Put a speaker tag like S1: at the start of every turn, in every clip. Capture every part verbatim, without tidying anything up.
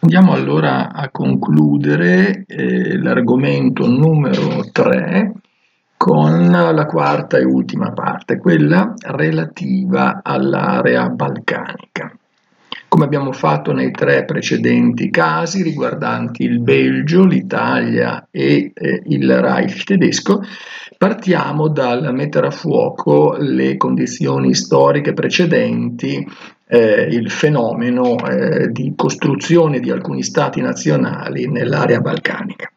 S1: Andiamo allora a concludere eh, l'argomento numero tre con la quarta e ultima parte, quella relativa all'area balcanica. Come abbiamo fatto nei tre precedenti casi riguardanti il Belgio, l'Italia e eh, il Reich tedesco, partiamo dal mettere a fuoco le condizioni storiche precedenti eh, il fenomeno eh, di costruzione di alcuni stati nazionali nell'area balcanica.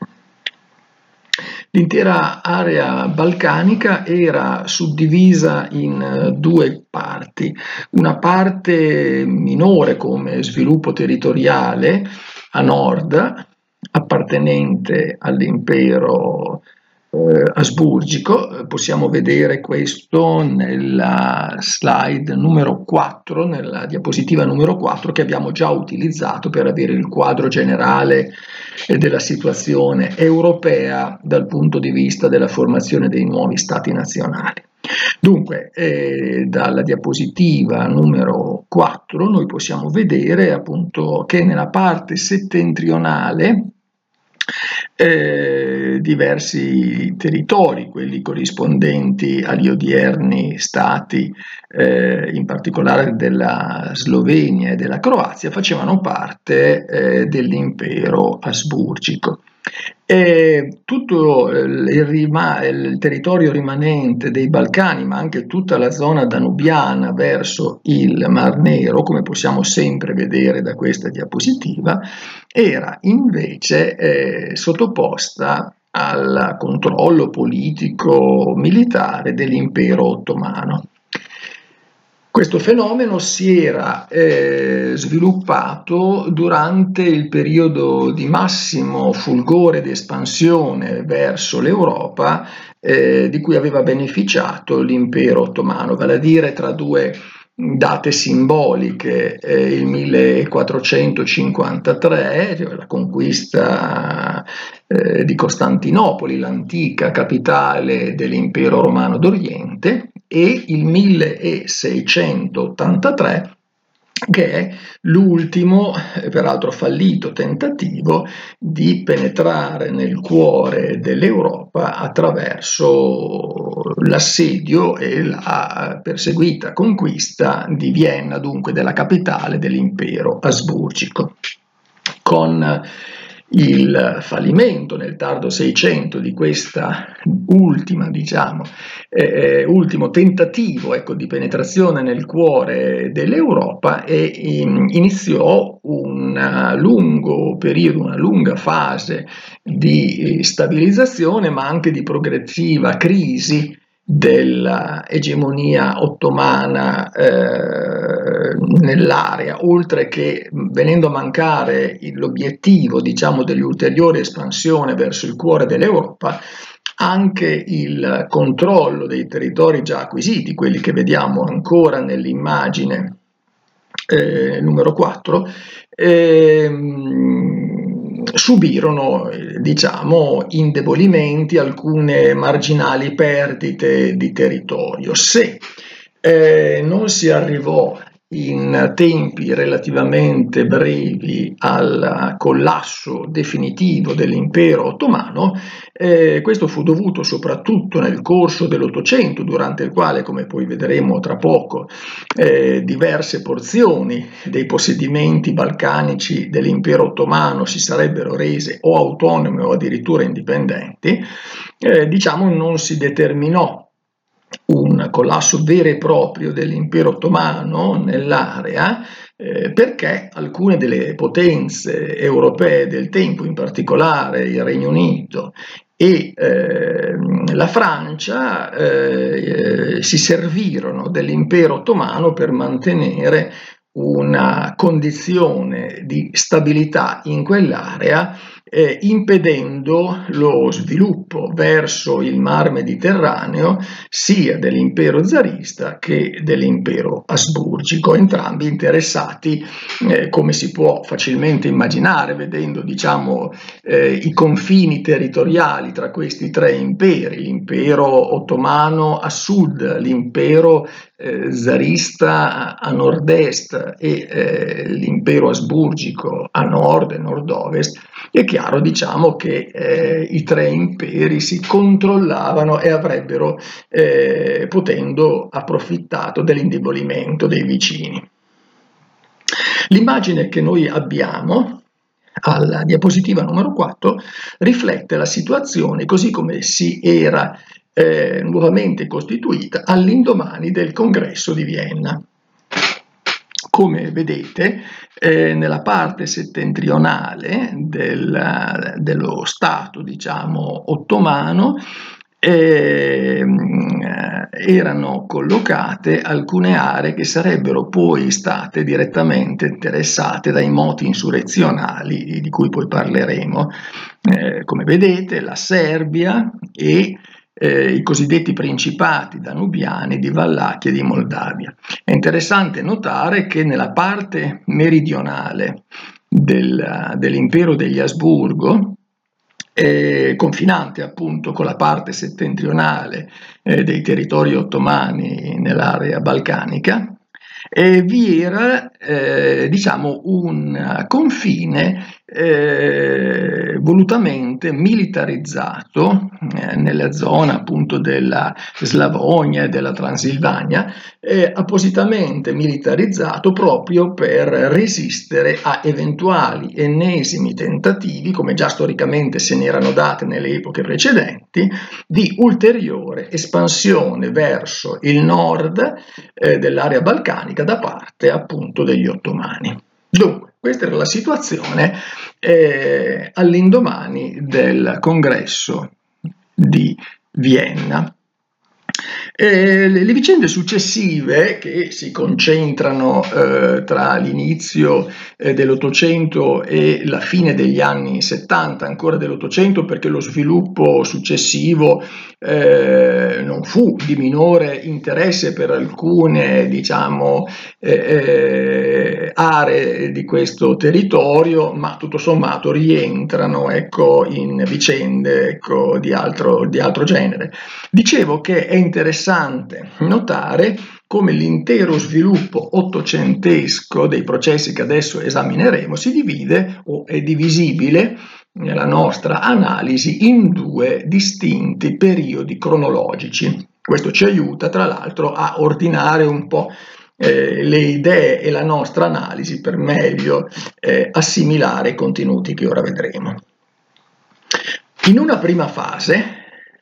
S1: L'intera area balcanica era suddivisa in due parti, una parte minore come sviluppo territoriale a nord, appartenente all'impero eh, asburgico. Possiamo vedere questo nella slide numero quattro, nella diapositiva numero quattro che abbiamo già utilizzato per avere il quadro generale della situazione europea dal punto di vista della formazione dei nuovi stati nazionali. Dunque, eh, dalla diapositiva numero quattro noi possiamo vedere appunto che nella parte settentrionale eh, diversi territori, quelli corrispondenti agli odierni stati, eh, in particolare della Slovenia e della Croazia, facevano parte eh, dell'impero asburgico. E tutto il, rima- il territorio rimanente dei Balcani, ma anche tutta la zona danubiana verso il Mar Nero, come possiamo sempre vedere da questa diapositiva, era invece eh, sottoposta al controllo politico-militare dell'impero ottomano. Questo fenomeno si era eh, sviluppato durante il periodo di massimo fulgore ed espansione verso l'Europa eh, di cui aveva beneficiato l'impero ottomano, vale a dire tra due date simboliche, eh, il millequattrocentocinquantatré, cioè la conquista eh, di Costantinopoli, l'antica capitale dell'impero romano d'Oriente, e il milleseicentottantatré, che è l'ultimo, peraltro fallito, tentativo di penetrare nel cuore dell'Europa attraverso l'assedio e la perseguita conquista di Vienna, dunque della capitale dell'impero asburgico. Con il fallimento nel tardo Seicento di questa ultima, diciamo, eh, ultimo tentativo ecco, di penetrazione nel cuore dell'Europa e in, iniziò un lungo periodo, una lunga fase di stabilizzazione, ma anche di progressiva crisi dell'egemonia ottomana eh, nell'area, oltre che venendo a mancare l'obiettivo, diciamo, dell'ulteriore espansione verso il cuore dell'Europa, anche il controllo dei territori già acquisiti, quelli che vediamo ancora nell'immagine eh, numero quattro, ehm, subirono, diciamo, indebolimenti, alcune marginali perdite di territorio. Se eh, non si arrivò in tempi relativamente brevi al collasso definitivo dell'impero ottomano, eh, questo fu dovuto soprattutto nel corso dell'Ottocento, durante il quale, come poi vedremo tra poco, eh, diverse porzioni dei possedimenti balcanici dell'impero ottomano si sarebbero rese o autonome o addirittura indipendenti, eh, diciamo non si determinò un collasso vero e proprio dell'impero ottomano nell'area, eh, perché alcune delle potenze europee del tempo, in particolare il Regno Unito e eh, la Francia, eh, si servirono dell'impero ottomano per mantenere una condizione di stabilità in quell'area, eh, impedendo lo sviluppo verso il mar Mediterraneo sia dell'impero zarista che dell'impero asburgico, entrambi interessati, eh, come si può facilmente immaginare, vedendo, diciamo, eh, i confini territoriali tra questi tre imperi, l'impero ottomano a sud, l'impero eh, zarista a nord-est e eh, l'impero asburgico a nord e nord-ovest, è chiaro, diciamo, che eh, i tre imperi si controllavano e avrebbero, eh, potendo, approfittato dell'indebolimento dei vicini. L'immagine che noi abbiamo alla diapositiva numero quattro riflette la situazione così come si era eh, nuovamente costituita all'indomani del congresso di Vienna. Come vedete, eh, nella parte settentrionale del, dello Stato, diciamo, ottomano, eh, erano collocate alcune aree che sarebbero poi state direttamente interessate dai moti insurrezionali di cui poi parleremo. Eh, come vedete, la Serbia e eh, i cosiddetti principati danubiani di Vallachia e di Moldavia. È interessante notare che nella parte meridionale del, dell'impero degli Asburgo, eh, confinante appunto con la parte settentrionale eh, dei territori ottomani nell'area balcanica, eh, vi era eh, diciamo un confine eh, volutamente militarizzato eh, nella zona appunto della Slavonia e della Transilvania, eh, appositamente militarizzato proprio per resistere a eventuali ennesimi tentativi, come già storicamente se ne erano date nelle epoche precedenti, di ulteriore espansione verso il nord eh, dell'area balcanica da parte appunto degli ottomani. Dunque, questa era la situazione eh, all'indomani del congresso di Vienna. Eh, le vicende successive, che si concentrano eh, tra l'inizio eh, dell'Ottocento e la fine degli anni settanta ancora dell'Ottocento, perché lo sviluppo successivo eh, non fu di minore interesse per alcune, diciamo, eh, eh, aree di questo territorio, ma tutto sommato rientrano, ecco, in vicende, ecco, di altro, di altro genere. Dicevo che è interessante notare come l'intero sviluppo ottocentesco dei processi che adesso esamineremo si divide o è divisibile nella nostra analisi in due distinti periodi cronologici. Questo ci aiuta tra l'altro a ordinare un po' eh, le idee e la nostra analisi per meglio eh, assimilare i contenuti che ora vedremo. In una prima fase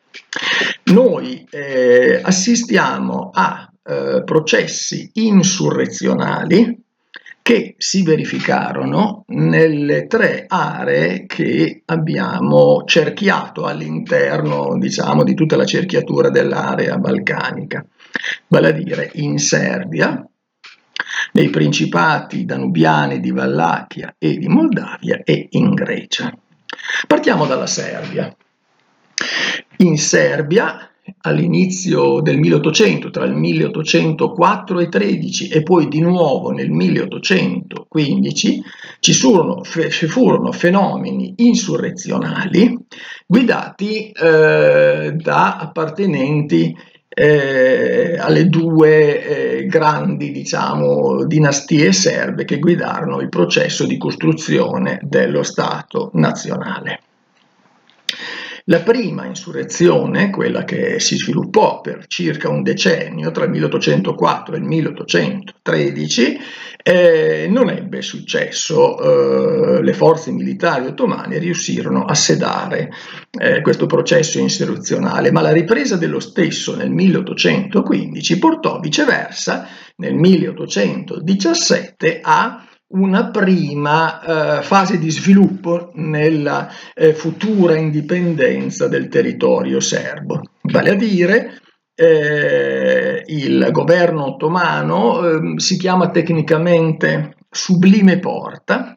S1: noi eh, assistiamo a eh, processi insurrezionali che si verificarono nelle tre aree che abbiamo cerchiato all'interno, diciamo, di tutta la cerchiatura dell'area balcanica, vale a dire in Serbia, nei principati danubiani di Vallachia e di Moldavia e in Grecia. Partiamo dalla Serbia. In Serbia, all'inizio del milleottocento, tra il milleottocentoquattro e tredici e poi di nuovo nel milleottocentoquindici, ci furono, ci furono fenomeni insurrezionali guidati eh, da appartenenti eh, alle due eh, grandi, diciamo, dinastie serbe che guidarono il processo di costruzione dello Stato nazionale. La prima insurrezione, quella che si sviluppò per circa un decennio, tra il milleottocentoquattro e il milleottocentotredici, eh, non ebbe successo. Eh, le forze militari ottomane riuscirono a sedare eh, questo processo insurrezionale, ma la ripresa dello stesso nel milleottocentoquindici portò viceversa nel milleottocentodiciassette a una prima eh, fase di sviluppo nella eh, futura indipendenza del territorio serbo, vale a dire eh, il governo ottomano eh, si chiama tecnicamente Sublime Porta,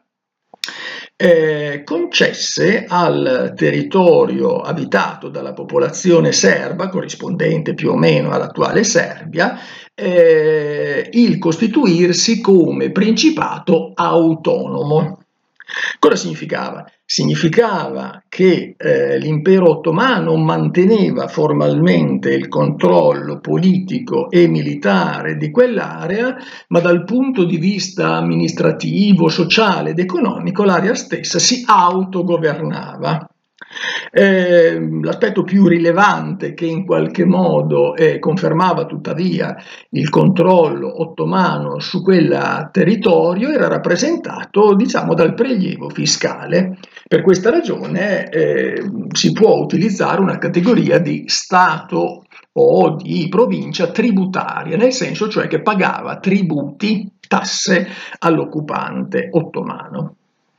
S1: Eh, concesse al territorio abitato dalla popolazione serba, corrispondente più o meno all'attuale Serbia, eh, il costituirsi come principato autonomo. Cosa significava? significava che eh, l'impero ottomano manteneva formalmente il controllo politico e militare di quell'area, ma dal punto di vista amministrativo, sociale ed economico l'area stessa si autogovernava. Eh, l'aspetto più rilevante che in qualche modo eh, confermava tuttavia il controllo ottomano su quel territorio era rappresentato, diciamo, dal prelievo fiscale. Per questa ragione eh, si può utilizzare una categoria di Stato o di provincia tributaria, nel senso cioè che pagava tributi, tasse all'occupante ottomano.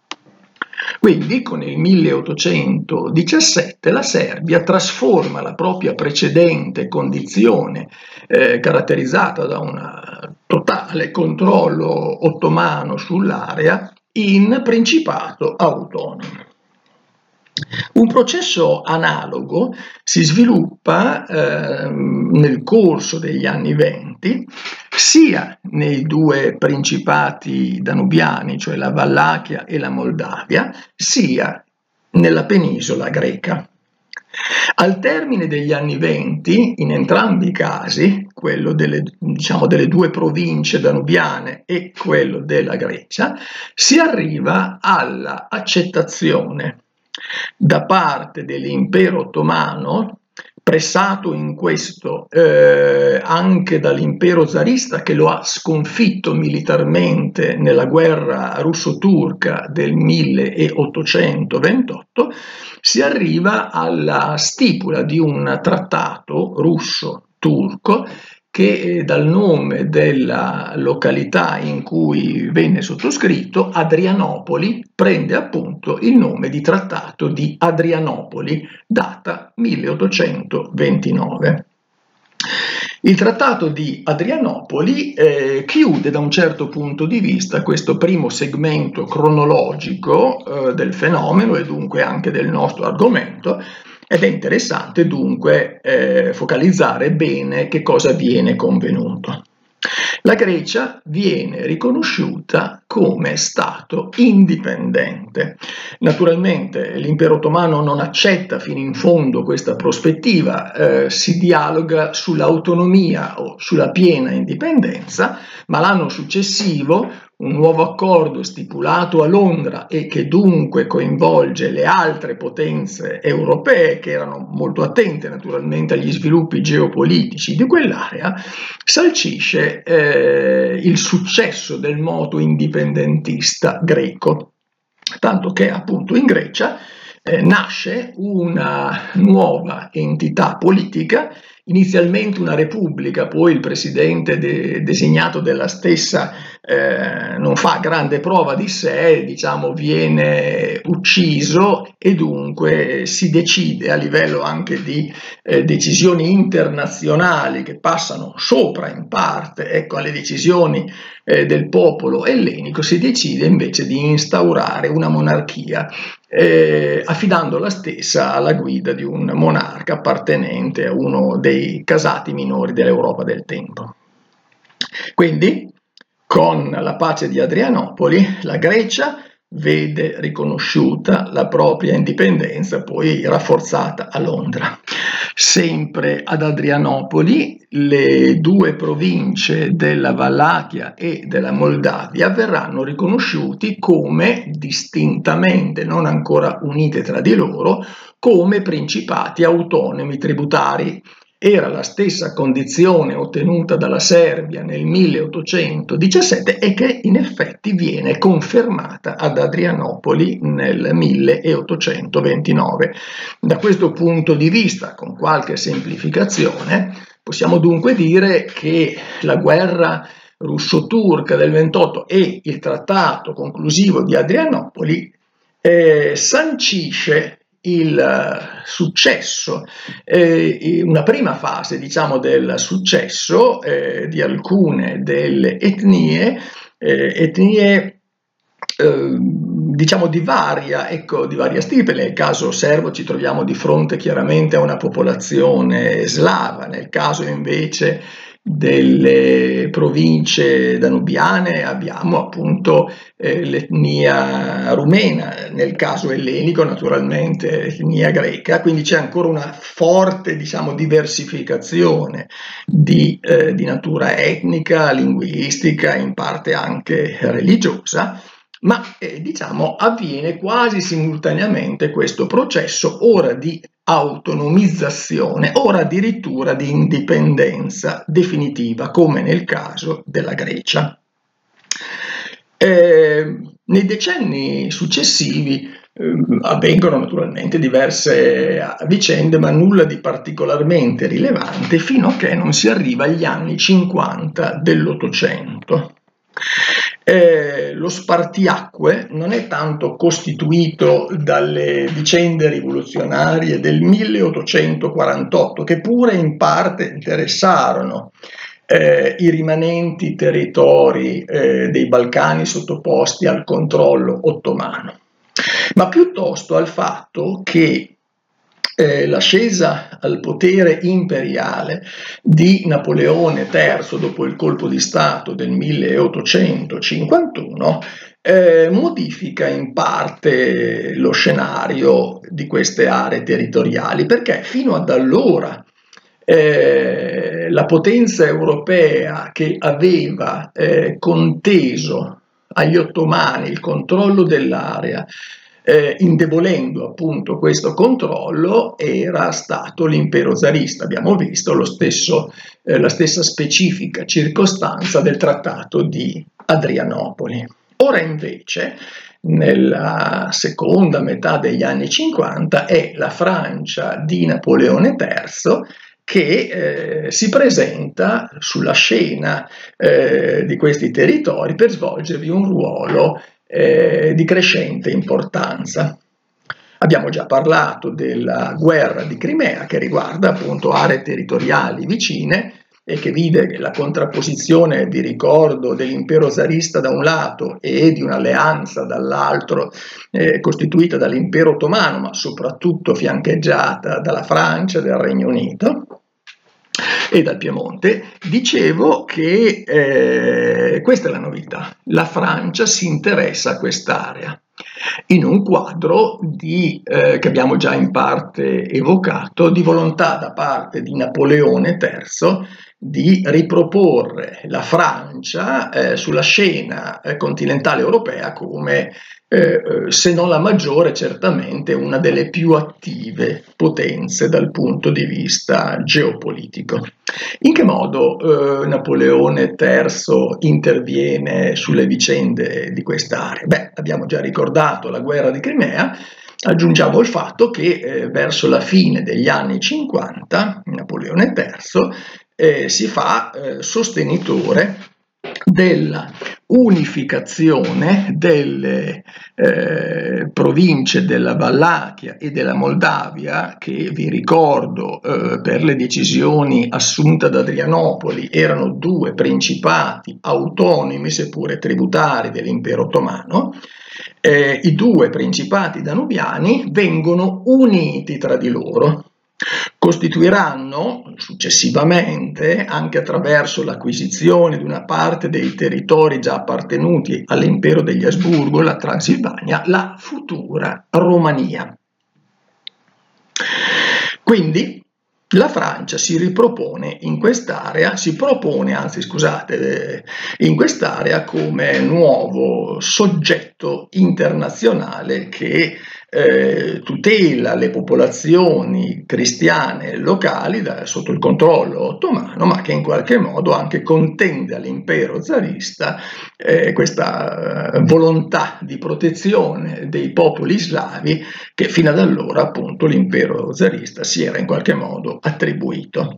S1: Quindi con il milleottocentodiciassette la Serbia trasforma la propria precedente condizione eh, caratterizzata da un totale controllo ottomano sull'area in principato autonomo. Un processo analogo si sviluppa eh, nel corso degli anni venti sia nei due principati danubiani, cioè la Wallachia e la Moldavia, sia nella penisola greca. Al termine degli anni venti, in entrambi i casi, quello delle, diciamo, delle due province danubiane e quello della Grecia, si arriva alla accettazione da parte dell'impero ottomano, pressato in questo eh, anche dall'impero zarista che lo ha sconfitto militarmente nella guerra russo-turca del milleottocentoventotto, si arriva alla stipula di un trattato russo-turco che dal nome della località in cui venne sottoscritto, Adrianopoli, prende appunto il nome di Trattato di Adrianopoli, data milleottocentoventinove. Il Trattato di Adrianopoli eh, chiude da un certo punto di vista questo primo segmento cronologico eh, del fenomeno e dunque anche del nostro argomento, ed è interessante dunque eh, focalizzare bene che cosa viene convenuto. La Grecia viene riconosciuta come Stato indipendente. Naturalmente l'impero ottomano non accetta fino in fondo questa prospettiva, eh, si dialoga sull'autonomia o sulla piena indipendenza, ma l'anno successivo un nuovo accordo stipulato a Londra e che dunque coinvolge le altre potenze europee che erano molto attente naturalmente agli sviluppi geopolitici di quell'area, sancisce eh, il successo del moto indipendentista greco, tanto che appunto in Grecia eh, nasce una nuova entità politica, inizialmente una repubblica, poi il presidente de- designato della stessa eh, non fa grande prova di sé, diciamo viene ucciso e dunque si decide a livello anche di eh, decisioni internazionali che passano sopra in parte ecco, alle decisioni eh, del popolo ellenico, si decide invece di instaurare una monarchia Eh, affidando la stessa alla guida di un monarca appartenente a uno dei casati minori dell'Europa del tempo. Quindi, con la pace di Adrianopoli, la Grecia vede riconosciuta la propria indipendenza, poi rafforzata a Londra. Sempre ad Adrianopoli, le due province della Wallachia e della Moldavia verranno riconosciuti come distintamente, non ancora unite tra di loro, come principati autonomi tributari. Era la stessa condizione ottenuta dalla Serbia nel milleottocentodiciassette e che in effetti viene confermata ad Adrianopoli nel milleottocentoventinove. Da questo punto di vista, con qualche semplificazione, possiamo dunque dire che la guerra russo-turca del ventotto e il trattato conclusivo di Adrianopoli eh, sancisce il successo, eh, una prima fase diciamo del successo eh, di alcune delle etnie, eh, etnie eh, diciamo di varia, ecco, di varia stirpe. Nel caso serbo ci troviamo di fronte chiaramente a una popolazione slava, nel caso invece delle province danubiane abbiamo appunto eh, l'etnia rumena, nel caso ellenico naturalmente l'etnia greca, quindi c'è ancora una forte, diciamo, diversificazione di, eh, di natura etnica, linguistica, in parte anche religiosa, ma eh, diciamo avviene quasi simultaneamente questo processo ora di autonomizzazione, ora addirittura di indipendenza definitiva, come nel caso della Grecia. Eh, nei decenni successivi eh, avvengono naturalmente diverse vicende, ma nulla di particolarmente rilevante fino a che non si arriva agli anni cinquanta dell'Ottocento. Eh, lo spartiacque non è tanto costituito dalle vicende rivoluzionarie del milleottocentoquarantotto, che pure in parte interessarono eh, i rimanenti territori eh, dei Balcani sottoposti al controllo ottomano, ma piuttosto al fatto che Eh, l'ascesa al potere imperiale di Napoleone terzo dopo il colpo di Stato del milleottocentocinquantuno eh, modifica in parte lo scenario di queste aree territoriali, perché fino ad allora eh, la potenza europea che aveva eh, conteso agli ottomani il controllo dell'area, eh, indebolendo appunto questo controllo, era stato l'impero zarista. Abbiamo visto lo stesso, eh, la stessa specifica circostanza del trattato di Adrianopoli. Ora invece, nella seconda metà degli anni cinquanta, è la Francia di Napoleone terzo che eh, si presenta sulla scena eh, di questi territori per svolgervi un ruolo eh, di crescente importanza. Abbiamo già parlato della guerra di Crimea, che riguarda appunto aree territoriali vicine e che vide la contrapposizione, vi ricordo, dell'impero zarista da un lato e di un'alleanza dall'altro eh, costituita dall'impero ottomano, ma soprattutto fiancheggiata dalla Francia e dal Regno Unito e dal Piemonte. Dicevo che eh, questa è la novità: la Francia si interessa a quest'area in un quadro di, eh, che abbiamo già in parte evocato, di volontà da parte di Napoleone terzo di riproporre la Francia eh, sulla scena eh, continentale europea come, eh, se non la maggiore, certamente una delle più attive potenze dal punto di vista geopolitico. In che modo eh, Napoleone terzo interviene sulle vicende di quest'area? Beh, abbiamo già ricordato la guerra di Crimea. Aggiungiamo il fatto che eh, verso la fine degli anni cinquanta Napoleone terzo eh, si fa eh, sostenitore della unificazione delle eh, province della Valachia e della Moldavia, che vi ricordo eh, per le decisioni assunte ad Adrianopoli erano due principati autonomi seppure tributari dell'impero ottomano. Eh, i due principati danubiani vengono uniti tra di loro. Costituiranno successivamente, anche attraverso l'acquisizione di una parte dei territori già appartenuti all'impero degli Asburgo, la Transilvania, la futura Romania. Quindi la Francia si ripropone in quest'area, si propone, anzi scusate, in quest'area come nuovo soggetto internazionale che eh, tutela le popolazioni cristiane locali da, sotto il controllo ottomano, ma che in qualche modo anche contende all'impero zarista eh, questa eh, volontà di protezione dei popoli slavi che fino ad allora appunto l'impero zarista si era in qualche modo attribuito.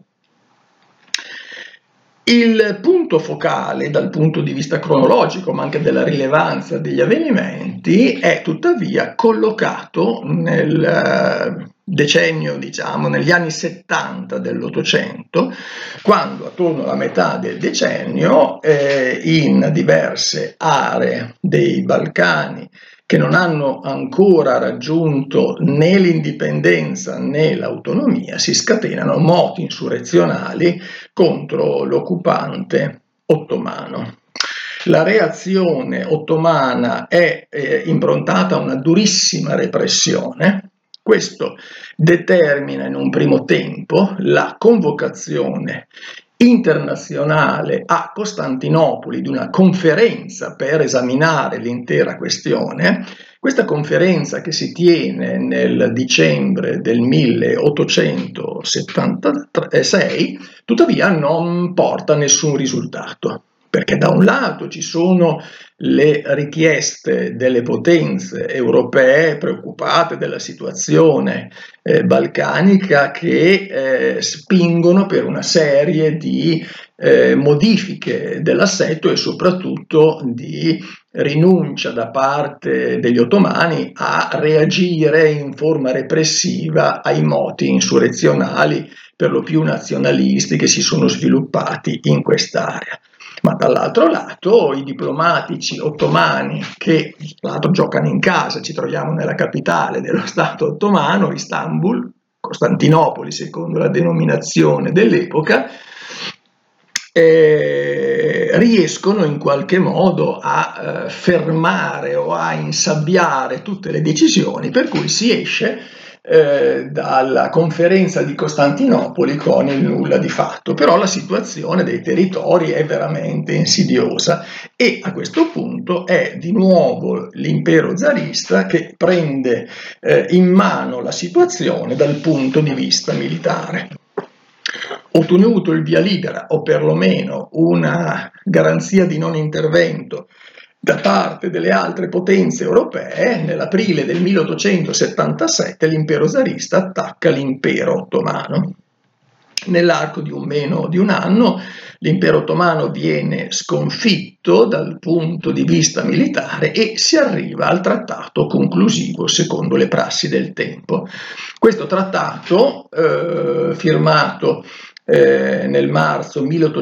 S1: Il punto focale dal punto di vista cronologico, ma anche della rilevanza degli avvenimenti, è tuttavia collocato nel, decennio, diciamo, negli anni settanta dell'Ottocento, quando attorno alla metà del decennio eh, in diverse aree dei Balcani che non hanno ancora raggiunto né l'indipendenza né l'autonomia, si scatenano moti insurrezionali contro l'occupante ottomano. La reazione ottomana è eh, improntata a una durissima repressione. Questo determina in un primo tempo la convocazione internazionale a Costantinopoli di una conferenza per esaminare l'intera questione. Questa conferenza, che si tiene nel dicembre del milleottocentosettantasei, tuttavia non porta nessun risultato, perché da un lato ci sono le richieste delle potenze europee preoccupate della situazione eh, balcanica, che eh, spingono per una serie di eh, modifiche dell'assetto e soprattutto di rinuncia da parte degli ottomani a reagire in forma repressiva ai moti insurrezionali, per lo più nazionalisti, che si sono sviluppati in quest'area. Ma dall'altro lato i diplomatici ottomani, che tra l'altro giocano in casa, ci troviamo nella capitale dello Stato ottomano, Istanbul, Costantinopoli secondo la denominazione dell'epoca, eh, riescono in qualche modo a eh, fermare o a insabbiare tutte le decisioni, per cui si esce Eh, dalla conferenza di Costantinopoli con il nulla di fatto. Però la situazione dei territori è veramente insidiosa e a questo punto è di nuovo l'impero zarista che prende eh, in mano la situazione dal punto di vista militare. Ottenuto il via libera, o perlomeno una garanzia di non intervento da parte delle altre potenze europee, nell'aprile del milleottocentosettantasette l'impero zarista attacca l'impero ottomano. Nell'arco di un meno di un anno l'impero ottomano viene sconfitto dal punto di vista militare e si arriva al trattato conclusivo secondo le prassi del tempo. Questo trattato, eh, firmato Eh, nel marzo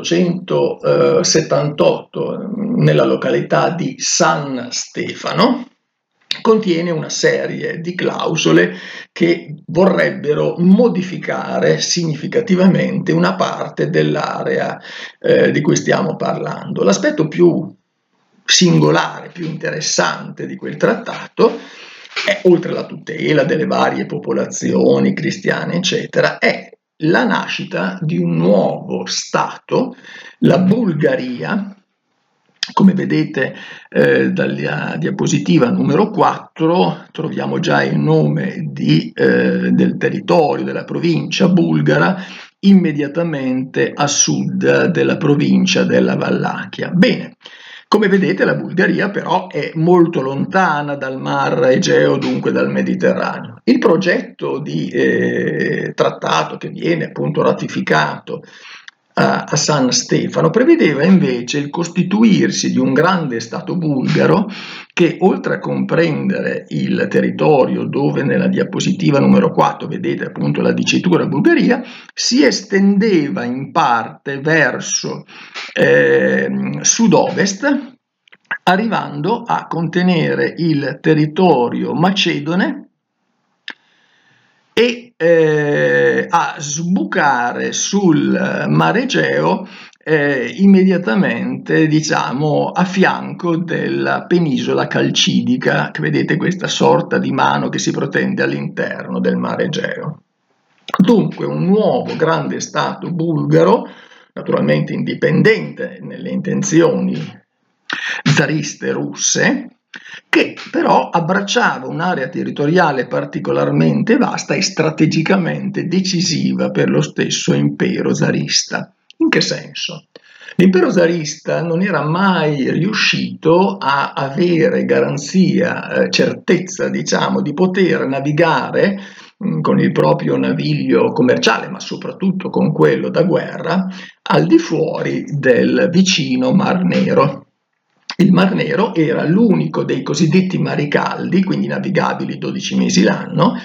S1: milleottocentosettantotto nella località di San Stefano, contiene una serie di clausole che vorrebbero modificare significativamente una parte dell'area eh, di cui stiamo parlando. L'aspetto più singolare, più interessante di quel trattato è, oltre alla tutela delle varie popolazioni cristiane, eccetera, è la nascita di un nuovo Stato, la Bulgaria. Come vedete eh, dalla diapositiva numero quattro troviamo già il nome di, eh, del territorio, della provincia bulgara, immediatamente a sud della provincia della Wallachia. Bene. Come vedete la Bulgaria però è molto lontana dal Mar Egeo, dunque dal Mediterraneo. Il progetto di eh, trattato che viene appunto ratificato a, a San Stefano prevedeva invece il costituirsi di un grande Stato bulgaro che, oltre a comprendere il territorio dove nella diapositiva numero quattro vedete appunto la dicitura Bulgaria, si estendeva in parte verso eh, sud-ovest, arrivando a contenere il territorio macedone e eh, a sbucare sul Mar Egeo eh, immediatamente, diciamo, a fianco della penisola calcidica, che vedete questa sorta di mano che si protende all'interno del Mar Egeo. Dunque un nuovo grande Stato bulgaro, naturalmente indipendente nelle intenzioni zariste russe, che però abbracciava un'area territoriale particolarmente vasta e strategicamente decisiva per lo stesso impero zarista. In che senso? L'impero zarista non era mai riuscito a avere garanzia, eh, certezza, diciamo, di poter navigare mh, con il proprio naviglio commerciale, ma soprattutto con quello da guerra, al di fuori del vicino Mar Nero. Il Mar Nero era l'unico dei cosiddetti mari caldi, quindi navigabili dodici mesi l'anno,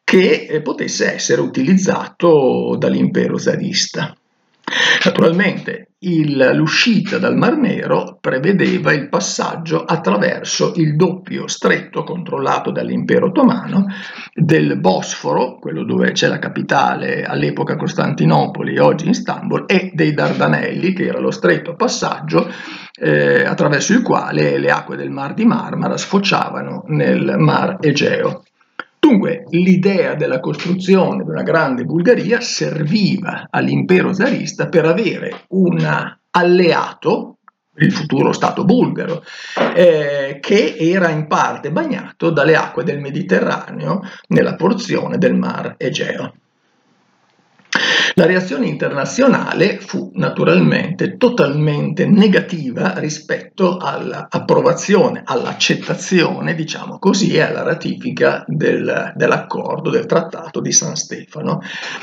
S1: che eh, potesse essere utilizzato dall'impero zarista. Naturalmente il- l'uscita dal Mar Nero prevedeva il passaggio attraverso il doppio stretto controllato dall'impero ottomano del Bosforo, quello dove c'è la capitale all'epoca Costantinopoli, oggi Istanbul, e dei Dardanelli, che era lo stretto passaggio eh, attraverso il quale le acque del Mar di Marmara sfociavano nel Mar Egeo. Dunque, l'idea della costruzione di una grande Bulgaria serviva all'impero zarista per avere un alleato, il futuro Stato bulgaro, eh, che era in parte bagnato dalle acque del Mediterraneo nella porzione del Mar Egeo. La reazione internazionale fu naturalmente totalmente negativa rispetto all'approvazione, all'accettazione, diciamo così, e alla ratifica del, dell'accordo, del trattato di San Stefano.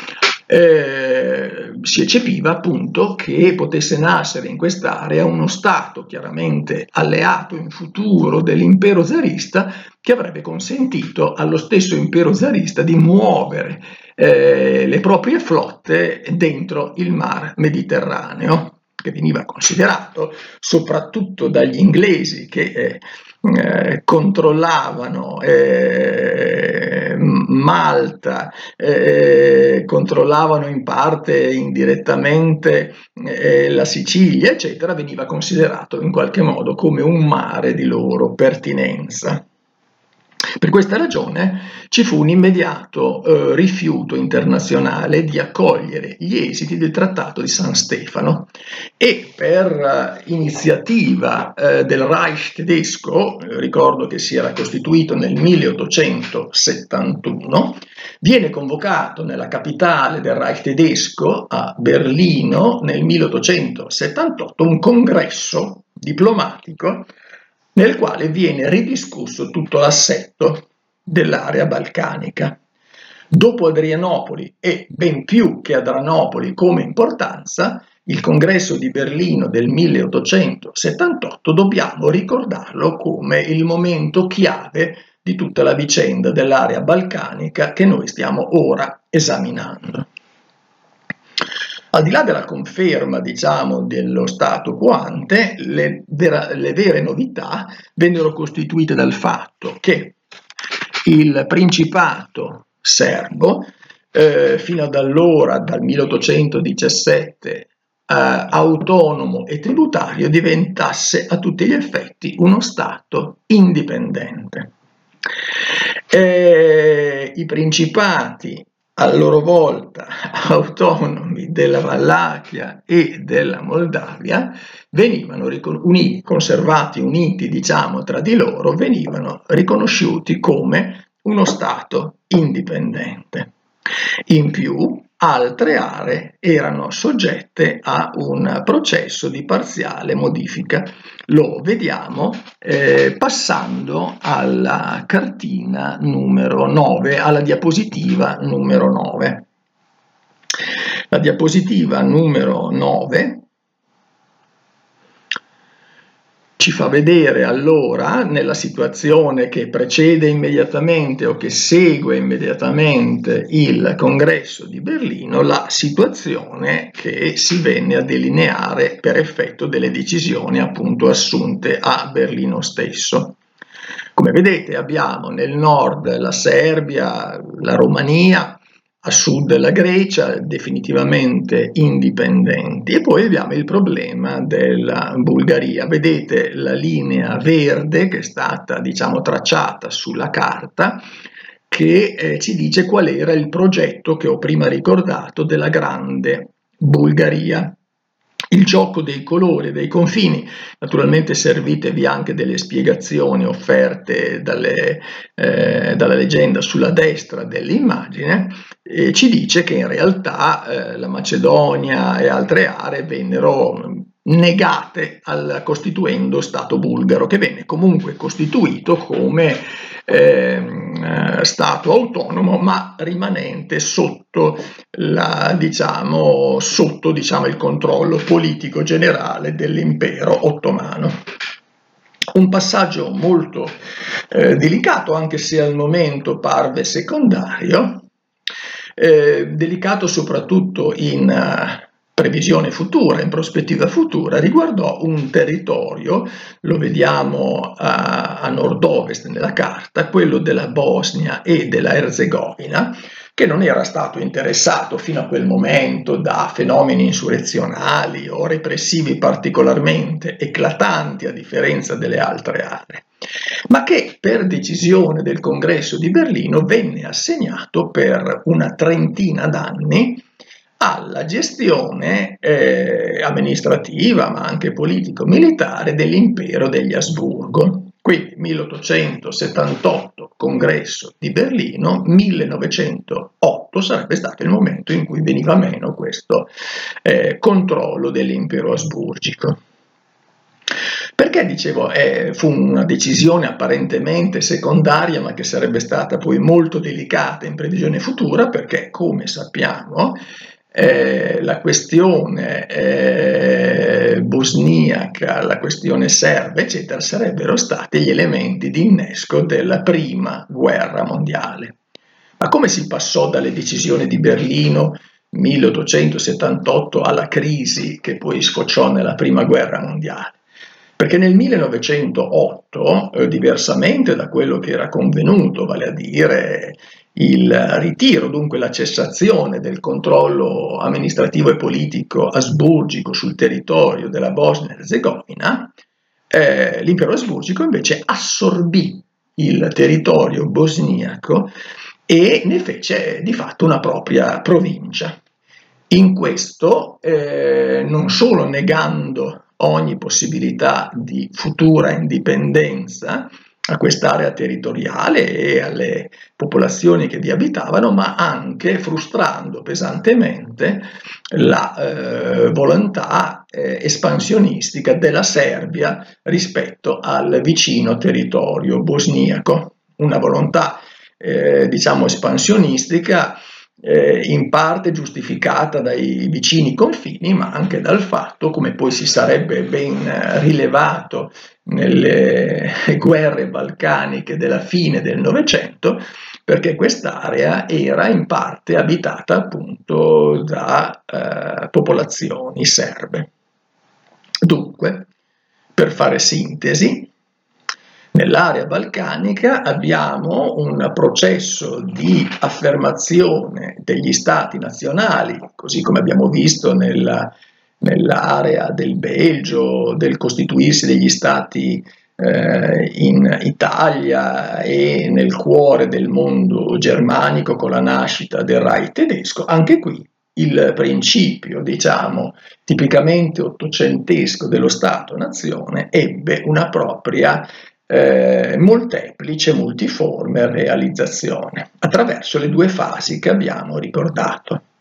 S1: Eh, si eccepiva appunto che potesse nascere in quest'area uno Stato chiaramente alleato in futuro dell'impero zarista, che avrebbe consentito allo stesso impero zarista di muovere eh, le proprie flotte dentro il mar Mediterraneo, che veniva considerato soprattutto dagli inglesi che eh, eh, controllavano eh, Malta, eh, controllavano in parte indirettamente eh, la Sicilia, eccetera, veniva considerato in qualche modo come un mare di loro pertinenza. Per questa ragione ci fu un immediato eh, rifiuto internazionale di accogliere gli esiti del Trattato di San Stefano e per eh, iniziativa eh, del Reich tedesco, eh, ricordo che si era costituito nel milleottocentosettantuno, viene convocato nella capitale del Reich tedesco, a Berlino, nel milleottocentosettantotto, un congresso diplomatico nel quale viene ridiscusso tutto l'assetto dell'area balcanica. Dopo Adrianopoli e ben più che Adrianopoli come importanza, il congresso di Berlino del milleottocentosettantotto dobbiamo ricordarlo come il momento chiave di tutta la vicenda dell'area balcanica che noi stiamo ora esaminando. Al di là della conferma, diciamo, dello stato quo ante, le, vera, le vere novità vennero costituite dal fatto che il Principato serbo, eh, fino ad allora, dal milleottocentodiciassette, eh, autonomo e tributario, diventasse a tutti gli effetti uno Stato indipendente. Eh, I principati, a loro volta autonomi della Valachia e della Moldavia, venivano uniti, conservati uniti, diciamo, tra di loro, venivano riconosciuti come uno Stato indipendente. In più, altre aree erano soggette a un processo di parziale modifica. Lo vediamo eh, passando alla cartina numero nove, alla diapositiva numero nove. La diapositiva numero nove ci fa vedere allora, nella situazione che precede immediatamente o che segue immediatamente il congresso di Berlino, la situazione che si venne a delineare per effetto delle decisioni appunto assunte a Berlino stesso. Come vedete abbiamo nel nord la Serbia, la Romania, a sud la Grecia, definitivamente indipendenti, e poi abbiamo il problema della Bulgaria. Vedete la linea verde che è stata, diciamo, tracciata sulla carta, che eh, ci dice qual era il progetto che ho prima ricordato della grande Bulgaria. Il gioco dei colori e dei confini, naturalmente servitevi anche delle spiegazioni offerte dalle, eh, dalla leggenda sulla destra dell'immagine, e ci dice che in realtà eh, la Macedonia e altre aree vennero negate al costituendo Stato bulgaro, che venne comunque costituito come eh, Stato autonomo, ma rimanente sotto, la, diciamo, sotto diciamo, il controllo politico generale dell'impero ottomano. Un passaggio molto eh, delicato, anche se al momento parve secondario, eh, delicato soprattutto in uh, previsione futura, in prospettiva futura, riguardò un territorio, lo vediamo a, a nord-ovest nella carta, quello della Bosnia e della Erzegovina, che non era stato interessato fino a quel momento da fenomeni insurrezionali o repressivi particolarmente eclatanti a differenza delle altre aree, ma che per decisione del Congresso di Berlino venne assegnato per una trentina d'anni alla gestione eh, amministrativa, ma anche politico-militare dell'impero degli Asburgo. Quindi milleottocentosettantotto Congresso di Berlino, millenovecentotto sarebbe stato il momento in cui veniva meno questo eh, controllo dell'impero asburgico. Perché dicevo, eh, fu una decisione apparentemente secondaria, ma che sarebbe stata poi molto delicata in previsione futura, perché come sappiamo eh, la questione eh, bosniaca, la questione serba, eccetera, sarebbero stati gli elementi di innesco della prima guerra mondiale. Ma come si passò dalle decisioni di Berlino milleottocentosettantotto alla crisi che poi sfociò nella prima guerra mondiale? Perché nel millenovecentotto, eh, diversamente da quello che era convenuto, vale a dire il ritiro, dunque la cessazione del controllo amministrativo e politico asburgico sul territorio della Bosnia e Erzegovina, eh, l'impero asburgico invece assorbì il territorio bosniaco e ne fece di fatto una propria provincia. In questo, eh, non solo negando ogni possibilità di futura indipendenza a quest'area territoriale e alle popolazioni che vi abitavano, ma anche frustrando pesantemente la eh, volontà eh, espansionistica della Serbia rispetto al vicino territorio bosniaco. Una volontà, eh, diciamo, espansionistica eh, in parte giustificata dai vicini confini, ma anche dal fatto, come poi si sarebbe ben rilevato nelle guerre balcaniche della fine del Novecento, perché quest'area era in parte abitata appunto da eh, popolazioni serbe. Dunque, per fare sintesi, nell'area balcanica abbiamo un processo di affermazione degli stati nazionali, così come abbiamo visto nella, nell'area del Belgio, del costituirsi degli stati eh, in Italia e nel cuore del mondo germanico con la nascita del Reich tedesco. Anche qui il principio, diciamo, tipicamente ottocentesco dello Stato-nazione ebbe una propria eh, molteplice, multiforme realizzazione attraverso le due fasi che abbiamo ricordato.